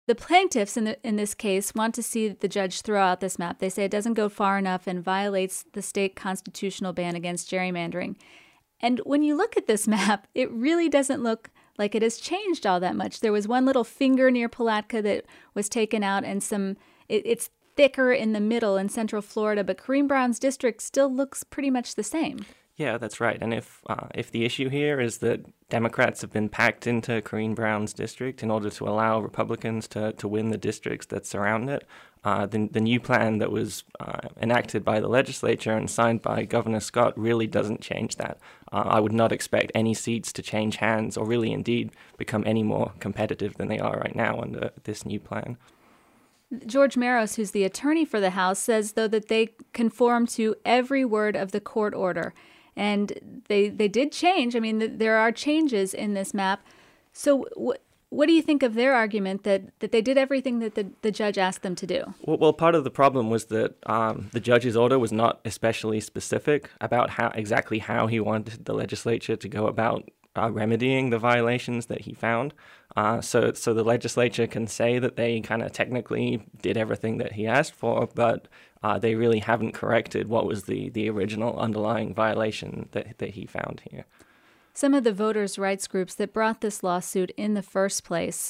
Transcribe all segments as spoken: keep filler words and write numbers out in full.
The plaintiffs in, the, in this case want to see the judge throw out this map. They say it doesn't go far enough and violates the state constitutional ban against gerrymandering. And when you look at this map, it really doesn't look like it has changed all that much. There was one little finger near Palatka that was taken out, and some it, it's thicker in the middle in central Florida, but Corrine Brown's district still looks pretty much the same. Yeah, that's right. And if uh, if the issue here is that Democrats have been packed into Corrine Brown's district in order to allow Republicans to, to win the districts that surround it, uh, the, the new plan that was uh, enacted by the legislature and signed by Governor Scott really doesn't change that. Uh, I would not expect any seats to change hands or really indeed become any more competitive than they are right now under this new plan. George Meros, who's the attorney for the House, says, though, that they conform to every word of the court order. And they they did change. I mean, th- there are changes in this map. So wh- what do you think of their argument that, that they did everything that the, the judge asked them to do? Well, well part of the problem was that um, the judge's order was not especially specific about how exactly how he wanted the legislature to go about uh, remedying the violations that he found. Uh, so, so the legislature can say that they kind of technically did everything that he asked for, but uh, they really haven't corrected what was the, the original underlying violation that, that he found here. Some of the voters' rights groups that brought this lawsuit in the first place,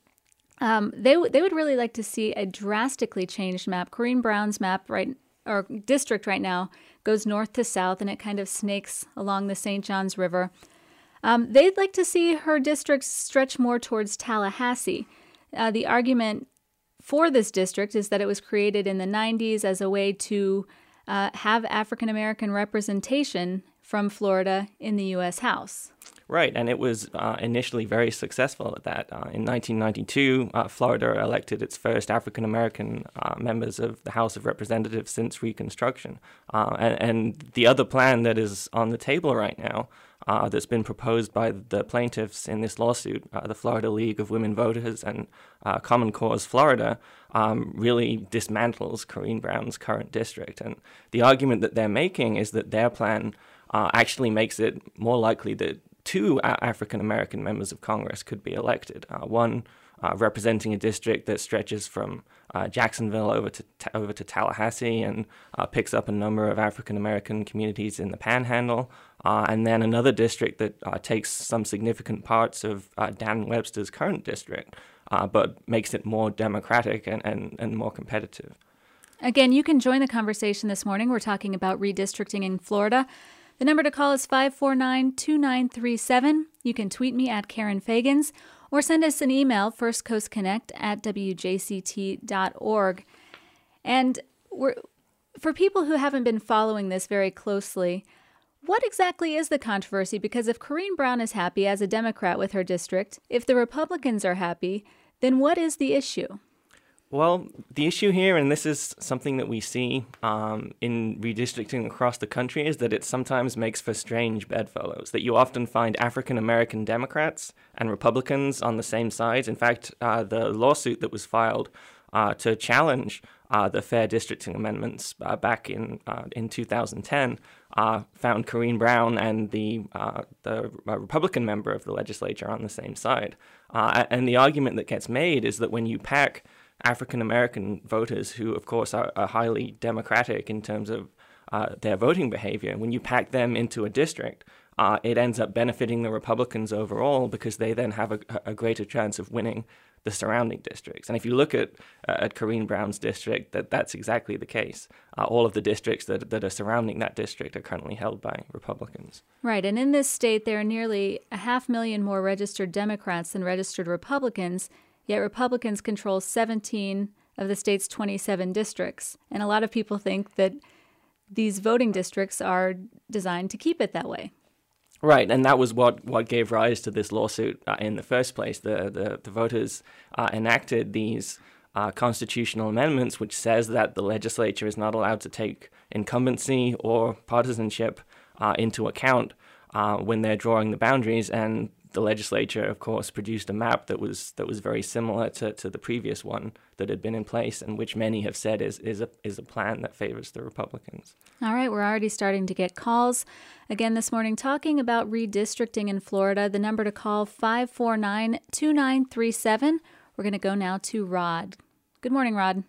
um, they w- they would really like to see a drastically changed map. Corrine Brown's map right or district right now goes north to south, and it kind of snakes along the Saint Johns River. Um, they'd like to see her district stretch more towards Tallahassee. Uh, the argument for this district is that it was created in the nineties as a way to uh, have African American representation from Florida in the U S House. Right, and it was uh, initially very successful at that. Uh, in nineteen ninety-two, uh, Florida elected its first African American uh, members of the House of Representatives since Reconstruction. Uh, and, and the other plan that is on the table right now, uh, that's been proposed by the plaintiffs in this lawsuit, uh, the Florida League of Women Voters and uh, Common Cause Florida, um, really dismantles Corrine Brown's current district. And the argument that they're making is that their plan uh, actually makes it more likely that two African American members of Congress could be elected. Uh, one uh, representing a district that stretches from uh, Jacksonville over to ta- over to Tallahassee and uh, picks up a number of African American communities in the Panhandle, uh, and then another district that uh, takes some significant parts of uh, Dan Webster's current district, uh, but makes it more democratic and, and, and more competitive. Again, you can join the conversation this morning. We're talking about redistricting in Florida. The number to call is five four nine, two nine three seven. You can tweet me at Karen Fagans or send us an email, firstcoastconnect at w j c t dot org. And we're, for people who haven't been following this very closely, what exactly is the controversy? Because if Corrine Brown is happy as a Democrat with her district, if the Republicans are happy, then what is the issue? Well, the issue here, and this is something that we see um, in redistricting across the country, is that it sometimes makes for strange bedfellows, that you often find African-American Democrats and Republicans on the same side. In fact, uh, the lawsuit that was filed uh, to challenge uh, the fair districting amendments uh, back in uh, in two thousand ten uh, found Corrine Brown and the, uh, the uh, Republican member of the legislature on the same side. Uh, and the argument that gets made is that when you pack African American voters, who of course are, are highly democratic in terms of uh, their voting behavior, when you pack them into a district, uh, it ends up benefiting the Republicans overall because they then have a, a greater chance of winning the surrounding districts. And if you look at uh, at Corrine Brown's district, that that's exactly the case. Uh, all of the districts that that are surrounding that district are currently held by Republicans. Right, and in this state, there are nearly a half million more registered Democrats than registered Republicans. Yet Republicans control seventeen of the state's twenty-seven districts. And a lot of people think that these voting districts are designed to keep it that way. Right, and that was what, what gave rise to this lawsuit uh, in the first place. The the, the voters uh, enacted these uh, constitutional amendments, which says that the legislature is not allowed to take incumbency or partisanship uh, into account uh, when they're drawing the boundaries. And the legislature, of course, produced a map that was that was very similar to, to the previous one that had been in place, and which many have said is is a is a plan that favors the Republicans. All right, we're already starting to get calls. Again this morning, talking about redistricting in Florida. The number to call, five four nine, two nine three seven. We're going to go now to Rod. Good morning, Rod.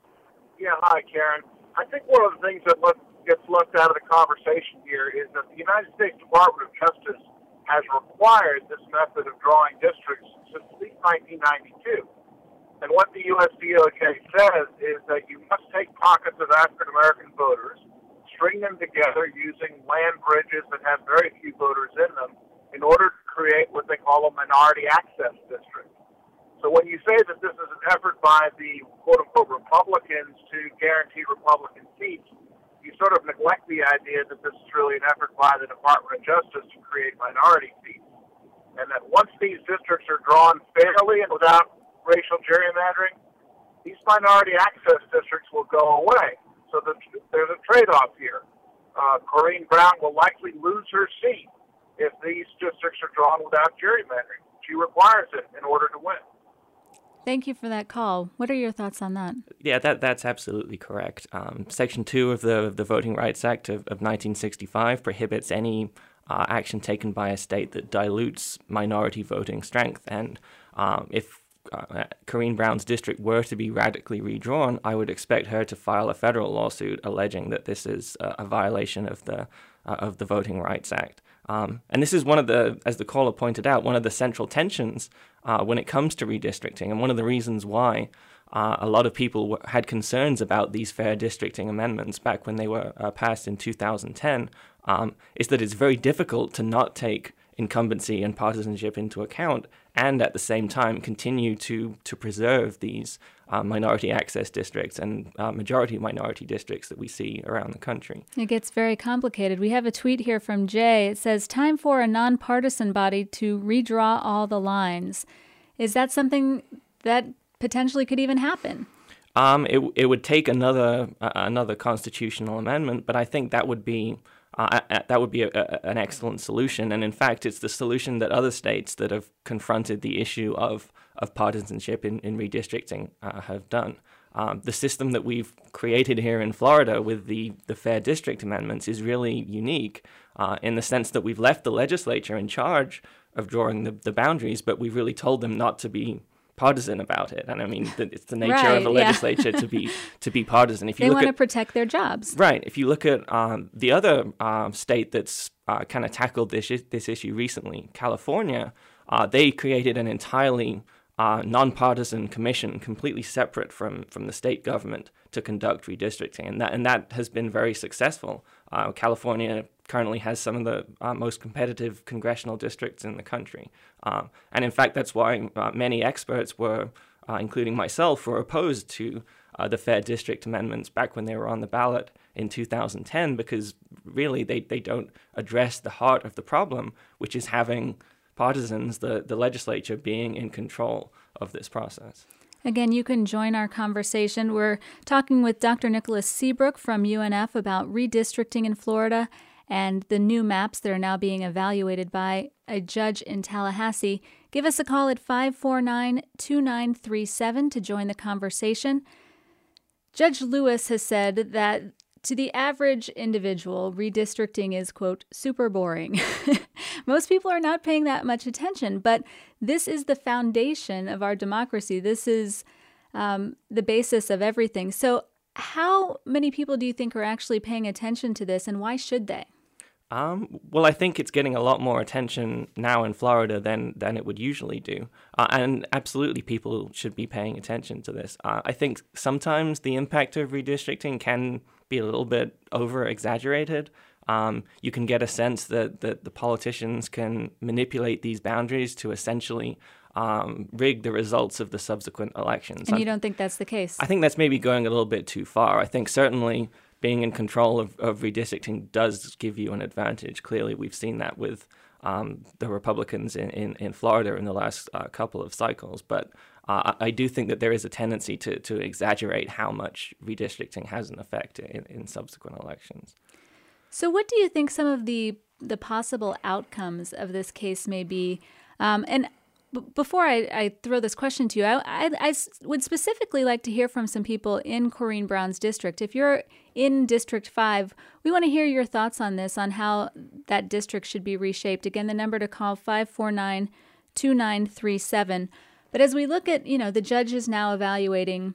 Yeah, hi, Karen. I think one of the things that look, gets left out of the conversation here is that the United States Department of Justice has required this method of drawing districts since at least nineteen ninety-two. And what the U S D O J says is that you must take pockets of African American voters, string them together using land bridges that have very few voters in them in order to create what they call a minority access district. So when you say that this is an effort by the quote-unquote Republicans to guarantee Republican seats, you sort of neglect the idea that this is really an effort by the Department of Justice to create minority seats. And that once these districts are drawn fairly and without racial gerrymandering, these minority access districts will go away. So the, there's a trade-off here. Uh, Corrine Brown will likely lose her seat if these districts are drawn without gerrymandering. She requires it in order to win. Thank you for that call. What are your thoughts on that? Yeah, that that's absolutely correct. Um, Section two of the the Voting Rights Act of, of nineteen sixty-five prohibits any uh, action taken by a state that dilutes minority voting strength. And um, if uh, Corrine Brown's district were to be radically redrawn, I would expect her to file a federal lawsuit alleging that this is a, a violation of the uh, of the Voting Rights Act. Um, and this is one of the, as the caller pointed out, one of the central tensions uh, when it comes to redistricting, and one of the reasons why uh, a lot of people w- had concerns about these fair districting amendments back when they were uh, passed in two thousand ten, um, is that it's very difficult to not take incumbency and partisanship into account and at the same time continue to to preserve these uh, minority access districts and uh, majority minority districts that we see around the country. It gets very complicated. We have a tweet here from Jay. It says, time for a nonpartisan body to redraw all the lines. Is that something that potentially could even happen? Um, it it would take another uh, another constitutional amendment, but I think that would be Uh, that would be a, a, an excellent solution. And in fact, it's the solution that other states that have confronted the issue of, of partisanship in, in redistricting uh, have done. Um, the system that we've created here in Florida with the, the Fair District Amendments is really unique uh, in the sense that we've left the legislature in charge of drawing the, the boundaries, but we've really told them not to be partisan about it. And I mean, it's the nature right, of a legislature yeah. to be to be partisan. If you they look want at, to protect their jobs. Right. If you look at um, the other um, state that's uh, kind of tackled this this issue recently, California, uh, they created an entirely uh, nonpartisan commission, completely separate from from the state government, to conduct redistricting, and that and that has been very successful. Uh, California currently has some of the uh, most competitive congressional districts in the country. Um, and in fact, that's why uh, many experts were, uh, including myself, were opposed to uh, the Fair District Amendments back when they were on the ballot in two thousand ten, because really they, they don't address the heart of the problem, which is having partisans, the, the legislature, being in control of this process. Again, you can join our conversation. We're talking with Doctor Nicholas Seabrook from U N F about redistricting in Florida and the new maps that are now being evaluated by a judge in Tallahassee. Give us a call at five four nine, two nine three seven to join the conversation. Judge Lewis has said that to the average individual, redistricting is, quote, super boring. Most people are not paying that much attention, but this is the foundation of our democracy. This is um, the basis of everything. So how many people do you think are actually paying attention to this, and why should they? Um, well, I think it's getting a lot more attention now in Florida than, than it would usually do. Uh, and absolutely, people should be paying attention to this. Uh, I think sometimes the impact of redistricting can be a little bit over-exaggerated. Um, you can get a sense that, that the politicians can manipulate these boundaries to essentially um, rig the results of the subsequent elections. And you don't think that's the case? I think that's maybe going a little bit too far. I think certainly being in control of, of redistricting does give you an advantage. Clearly, we've seen that with um, the Republicans in, in, in Florida in the last uh, couple of cycles. But uh, I do think that there is a tendency to, to exaggerate how much redistricting has an effect in, in subsequent elections. So what do you think some of the the possible outcomes of this case may be? Um, and b- before I, I throw this question to you, I, I, I would specifically like to hear from some people in Corrine Brown's district. If you're in District five, we want to hear your thoughts on this, on how that district should be reshaped. Again, the number to call, five four nine, two nine three seven. But as we look at, you know, the judge is now evaluating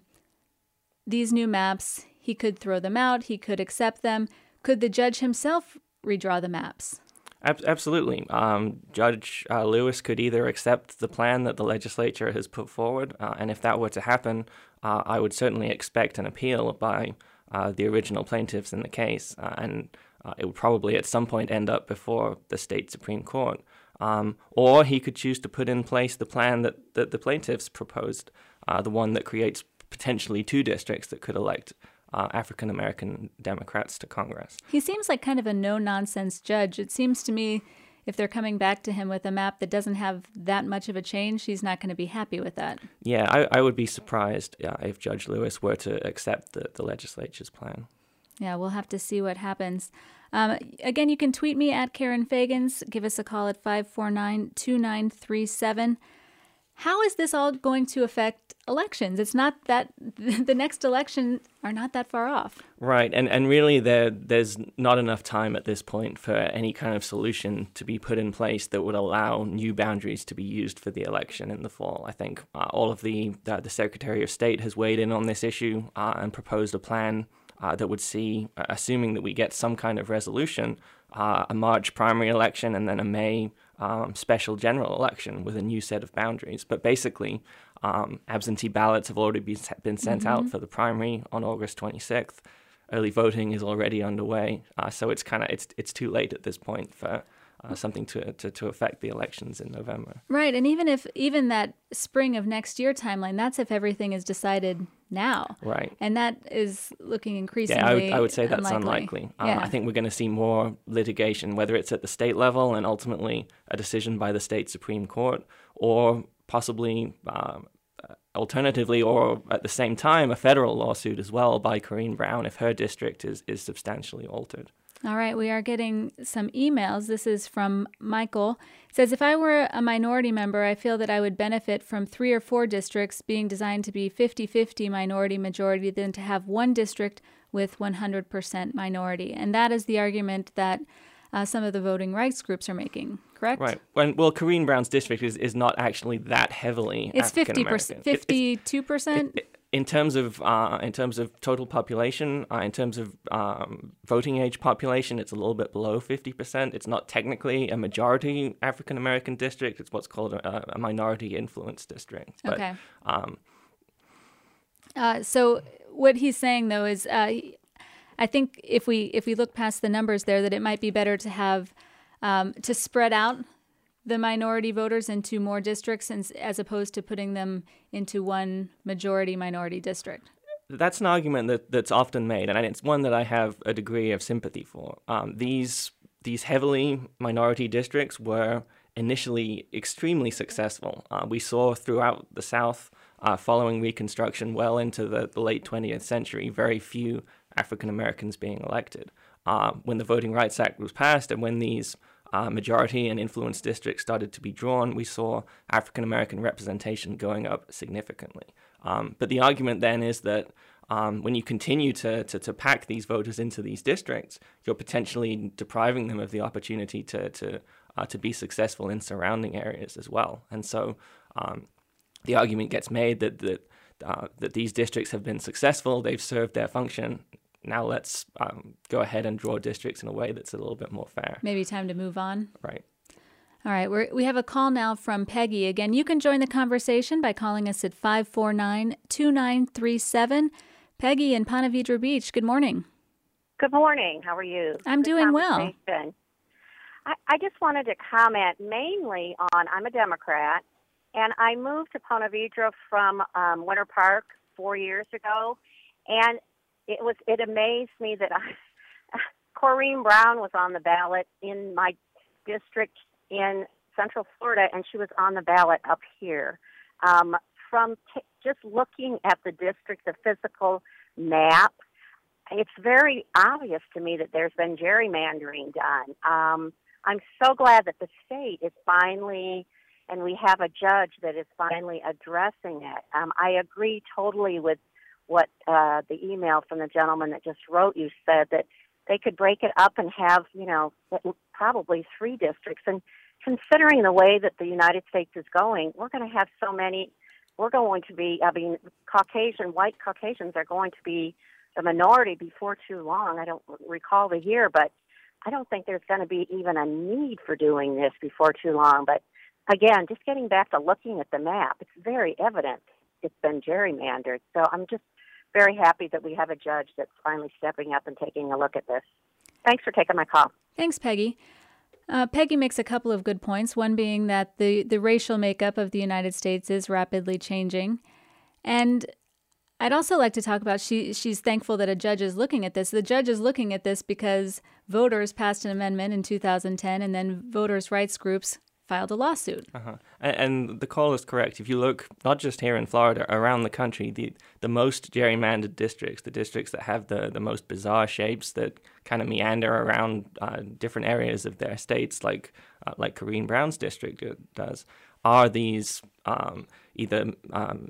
these new maps. He could throw them out. He could accept them. Could the judge himself redraw the maps? Ab- absolutely. Um, Judge uh, Lewis could either accept the plan that the legislature has put forward, uh, and if that were to happen, uh, I would certainly expect an appeal by uh, the original plaintiffs in the case, uh, and uh, it would probably at some point end up before the state Supreme Court. Um, or he could choose to put in place the plan that, that the plaintiffs proposed, uh, the one that creates potentially two districts that could elect Uh, African-American Democrats to Congress. He seems like kind of a no-nonsense judge. It seems to me if they're coming back to him with a map that doesn't have that much of a change, he's not going to be happy with that. Yeah, I, I would be surprised uh, if Judge Lewis were to accept the, the legislature's plan. Yeah, we'll have to see what happens. Um, again, you can tweet me at Karen Fagans. Give us a call at five four nine, two nine three seven. How is this all going to affect elections? It's not that the next election are not that far off. Right, and and really there there's not enough time at this point for any kind of solution to be put in place that would allow new boundaries to be used for the election in the fall. I think uh, all of the uh, the Secretary of State has weighed in on this issue uh, and proposed a plan uh, that would see, uh, assuming that we get some kind of resolution, uh, a March primary election and then a May Um, special general election with a new set of boundaries. But basically, um, absentee ballots have already been, been sent mm-hmm. out for the primary on August twenty-sixth. Early voting is already underway, uh, so it's kind of it's it's too late at this point for uh, something to, to to affect the elections in November. Right, and even if even that spring of next year timeline, that's if everything is decided now. Right, and that is looking increasingly. Yeah, I would, I would say that's unlikely. unlikely. Um, yeah. I think we're going to see more litigation, whether it's at the state level and ultimately a decision by the state Supreme Court, or possibly. Um, Alternatively, or at the same time, a federal lawsuit as well by Corrine Brown if her district is, is substantially altered. All right, we are getting some emails. This is from Michael. It says, if I were a minority member, I feel that I would benefit from three or four districts being designed to be fifty-fifty minority majority than to have one district with one hundred percent minority. And that is the argument that uh, some of the voting rights groups are making, correct? Right. When, well, Corrine Brown's district is, is not actually that heavily It's African American. fifty-two percent? In terms of uh, in terms of total population, uh, in terms of um, voting age population, it's a little bit below fifty percent. It's not technically a majority African American district. It's what's called a, a minority influence district. But, okay. Um, uh, so what he's saying though is, uh, I think if we if we look past the numbers there, that it might be better to have um, to spread out the minority voters into more districts and, as opposed to putting them into one majority minority district. That's an argument that, that's often made, and it's one that I have a degree of sympathy for. Um, these these heavily minority districts were initially extremely successful. Uh, we saw throughout the South, uh, following Reconstruction, well into the, the late twentieth century, very few African Americans being elected. Uh, when the Voting Rights Act was passed and when these Uh, majority and influence districts started to be drawn, we saw African American representation going up significantly. Um, but the argument then is that um, when you continue to, to to pack these voters into these districts, you're potentially depriving them of the opportunity to to uh, to be successful in surrounding areas as well. And so um, the argument gets made that that uh, that these districts have been successful, they've served their function. Now let's um, go ahead and draw districts in a way that's a little bit more fair. Maybe time to move on. Right. All right. We're, we have a call now from Peggy. Again, you can join the conversation by calling us at five four nine, two nine three seven. Peggy in Ponte Vedra Beach, good morning. Good morning. How are you? I'm Good doing well. I, I just wanted to comment mainly on, I'm a Democrat, and I moved to Ponte Vedra from um, Winter Park four years ago, and it was it amazed me that I, Corrine Brown was on the ballot in my district in Central Florida, and she was on the ballot up here. Um, from t- just looking at the district, the physical map, it's very obvious to me that there's been gerrymandering done. Um, I'm so glad that the state is finally, and we have a judge that is finally addressing it. Um, I agree totally with what uh, the email from the gentleman that just wrote you said, that they could break it up and have, you know, probably three districts. And considering the way that the United States is going, we're going to have so many we're going to be, I mean, Caucasian, white Caucasians are going to be the minority before too long. I don't recall the year, but I don't think there's going to be even a need for doing this before too long. But again, just getting back to looking at the map, it's very evident it's been gerrymandered. So I'm just very happy that we have a judge that's finally stepping up and taking a look at this. Thanks for taking my call. Thanks, Peggy. Uh, Peggy makes a couple of good points, one being that the, the racial makeup of the United States is rapidly changing. And I'd also like to talk about she she's thankful that a judge is looking at this. The judge is looking at this because voters passed an amendment in two thousand ten, and then voters' rights groups filed a lawsuit. Uh-huh. And, and the call is correct. If you look not just here in Florida, around the country, the the most gerrymandered districts, the districts that have the, the most bizarre shapes that kind of meander around uh, different areas of their states, like uh, like Corrine Brown's district does, are these um, either um,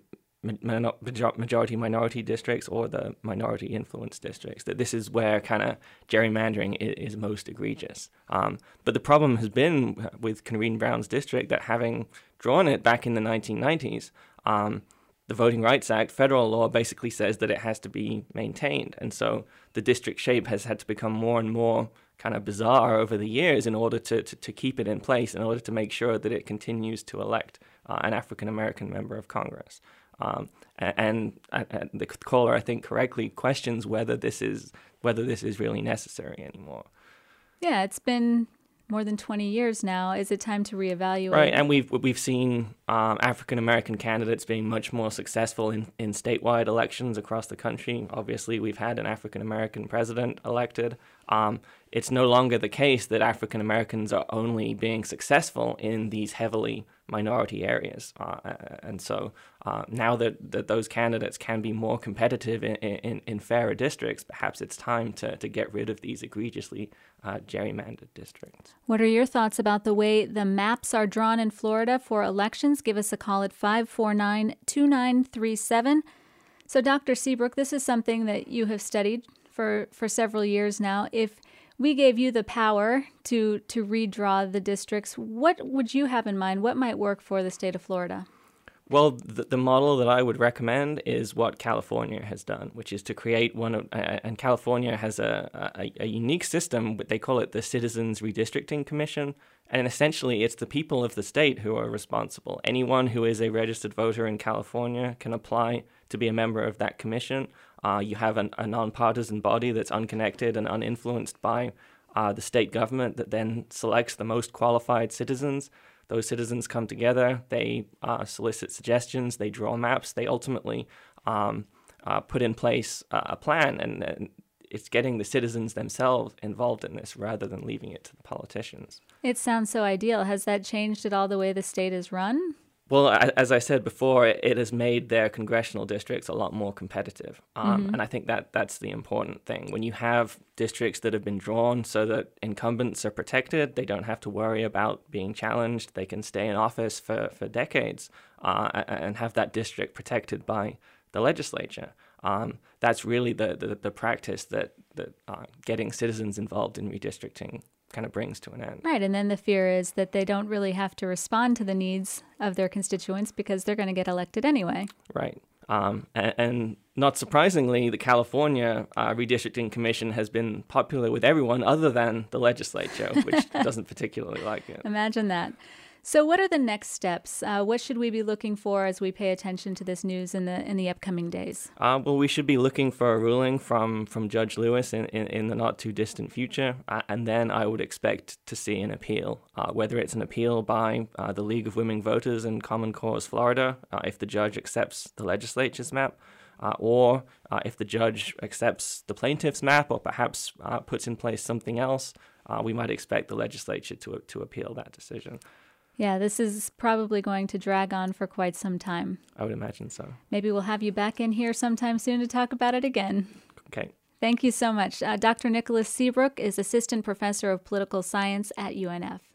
majority minority districts or the minority influence districts. That this is where kind of gerrymandering is, is most egregious. Um, but the problem has been with Corrine Brown's district that having drawn it back in the nineteen nineties, um, the Voting Rights Act, federal law, basically says that it has to be maintained. And so the district shape has had to become more and more kind of bizarre over the years in order to, to, to keep it in place, in order to make sure that it continues to elect uh, an African-American member of Congress. Um, and, and the caller, I think, correctly questions whether this is whether this is really necessary anymore. Yeah, it's been more than twenty years now. Is it time to reevaluate? Right, and we've we've seen um, African American candidates being much more successful in, in statewide elections across the country. Obviously, we've had an African American president elected. Um, it's no longer the case that African Americans are only being successful in these heavily minority areas. Uh, and so uh, now that, that those candidates can be more competitive in, in, in fairer districts, perhaps it's time to, to get rid of these egregiously uh, gerrymandered districts. What are your thoughts about the way the maps are drawn in Florida for elections? Give us a call at five four nine, two nine three seven. So, Doctor Seabrook, this is something that you have studied for, for several years now. If we gave you the power to to redraw the districts, what would you have in mind? What might work for the state of Florida? Well, the, the model that I would recommend is what California has done, which is to create one of, uh, and California has a, a, a unique system, they call it the Citizens Redistricting Commission, and essentially it's the people of the state who are responsible. Anyone who is a registered voter in California can apply to be a member of that commission. Uh, you have an, a nonpartisan body that's unconnected and uninfluenced by uh, the state government that then selects the most qualified citizens. Those citizens come together, they uh, solicit suggestions, they draw maps, they ultimately um, uh, put in place uh, a plan, and, and it's getting the citizens themselves involved in this rather than leaving it to the politicians. It sounds so ideal. Has that changed at all the way the state is run? Well, as I said before, it has made their congressional districts a lot more competitive. Um, mm-hmm. And I think that that's the important thing. When you have districts that have been drawn so that incumbents are protected, they don't have to worry about being challenged, they can stay in office for, for decades uh, and have that district protected by the legislature. Um, that's really the, the, the practice that, that uh, getting citizens involved in redistricting kind of brings to an end. Right, and then the fear is that they don't really have to respond to the needs of their constituents because they're going to get elected anyway. Right, um, and, and not surprisingly, the California uh, Redistricting Commission has been popular with everyone other than the legislature, which doesn't particularly like it. Imagine that. So what are the next steps? Uh, what should we be looking for as we pay attention to this news in the in the upcoming days? Uh, well, we should be looking for a ruling from, from Judge Lewis in, in, in the not-too-distant future, uh, and then I would expect to see an appeal, uh, whether it's an appeal by uh, the League of Women Voters and Common Cause Florida, uh, if the judge accepts the legislature's map, uh, or uh, if the judge accepts the plaintiff's map or perhaps uh, puts in place something else, uh, we might expect the legislature to to appeal that decision. Yeah, this is probably going to drag on for quite some time. I would imagine so. Maybe we'll have you back in here sometime soon to talk about it again. Okay. Thank you so much. Uh, Doctor Nicholas Seabrook is Assistant Professor of Political Science at U N F.